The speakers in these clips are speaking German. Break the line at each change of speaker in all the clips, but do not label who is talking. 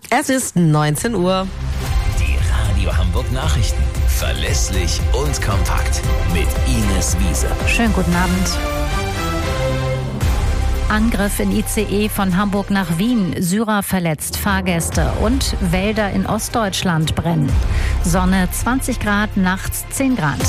Es ist 19 Uhr.
Die Radio Hamburg Nachrichten. Verlässlich und kompakt. Mit Ines Wiese.
Schönen guten Abend. Angriff in ICE von Hamburg nach Wien. Syrer verletzt Fahrgäste. Und Wälder in Ostdeutschland brennen. Sonne 20 Grad, nachts 10 Grad.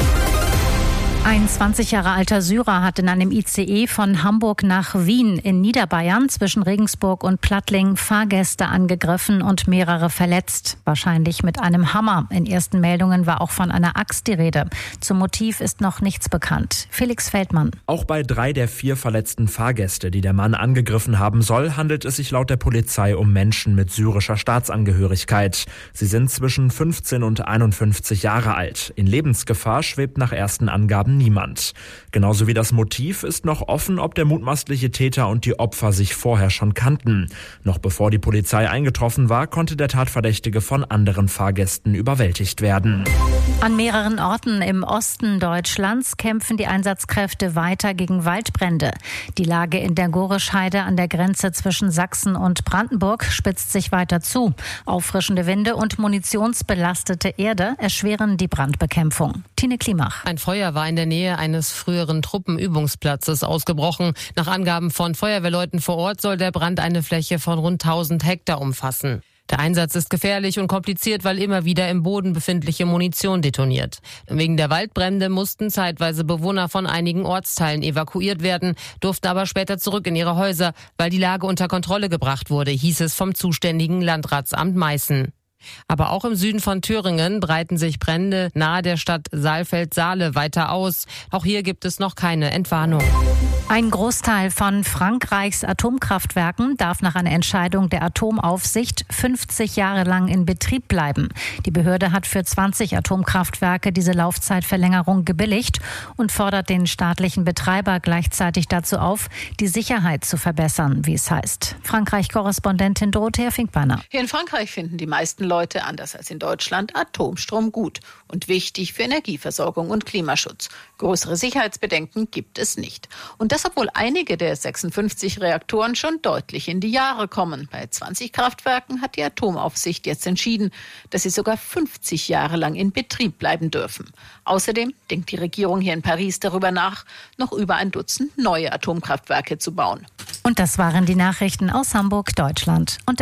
Ein 20 Jahre alter Syrer hat in einem ICE von Hamburg nach Wien in Niederbayern zwischen Regensburg und Plattling Fahrgäste angegriffen und mehrere verletzt. Wahrscheinlich mit einem Hammer. In ersten Meldungen war auch von einer Axt die Rede. Zum Motiv ist noch nichts bekannt. Felix Feldmann.
Auch bei 3 der 4 verletzten Fahrgäste, die der Mann angegriffen haben soll, handelt es sich laut der Polizei um Menschen mit syrischer Staatsangehörigkeit. Sie sind zwischen 15 und 51 Jahre alt. In Lebensgefahr schwebt nach ersten Angaben niemand. Genauso wie das Motiv ist noch offen, ob der mutmaßliche Täter und die Opfer sich vorher schon kannten. Noch bevor die Polizei eingetroffen war, konnte der Tatverdächtige von anderen Fahrgästen überwältigt werden.
An mehreren Orten im Osten Deutschlands kämpfen die Einsatzkräfte weiter gegen Waldbrände. Die Lage in der Gorischheide an der Grenze zwischen Sachsen und Brandenburg spitzt sich weiter zu. Auffrischende Winde und munitionsbelastete Erde erschweren die Brandbekämpfung. Tine Klimach.
Ein Feuer war in der Nähe eines früheren Truppenübungsplatzes ausgebrochen. Nach Angaben von Feuerwehrleuten vor Ort soll der Brand eine Fläche von rund 1000 Hektar umfassen. Der Einsatz ist gefährlich und kompliziert, weil immer wieder im Boden befindliche Munition detoniert. Wegen der Waldbrände mussten zeitweise Bewohner von einigen Ortsteilen evakuiert werden, durften aber später zurück in ihre Häuser, weil die Lage unter Kontrolle gebracht wurde, hieß es vom zuständigen Landratsamt Meißen. Aber auch im Süden von Thüringen breiten sich Brände nahe der Stadt Saalfeld-Saale weiter aus. Auch hier gibt es noch keine Entwarnung.
Ein Großteil von Frankreichs Atomkraftwerken darf nach einer Entscheidung der Atomaufsicht 50 Jahre lang in Betrieb bleiben. Die Behörde hat für 20 Atomkraftwerke diese Laufzeitverlängerung gebilligt und fordert den staatlichen Betreiber gleichzeitig dazu auf, die Sicherheit zu verbessern, wie es heißt. Frankreich-Korrespondentin Dorothea Finkbeiner.
Hier in Frankreich finden die meisten Leute, anders als in Deutschland, Atomstrom gut und wichtig für Energieversorgung und Klimaschutz. Größere Sicherheitsbedenken gibt es nicht. Und das, obwohl einige der 56 Reaktoren schon deutlich in die Jahre kommen. Bei 20 Kraftwerken hat die Atomaufsicht jetzt entschieden, dass sie sogar 50 Jahre lang in Betrieb bleiben dürfen. Außerdem denkt die Regierung hier in Paris darüber nach, noch über ein Dutzend neue Atomkraftwerke zu bauen.
Und das waren die Nachrichten aus Hamburg, Deutschland. Und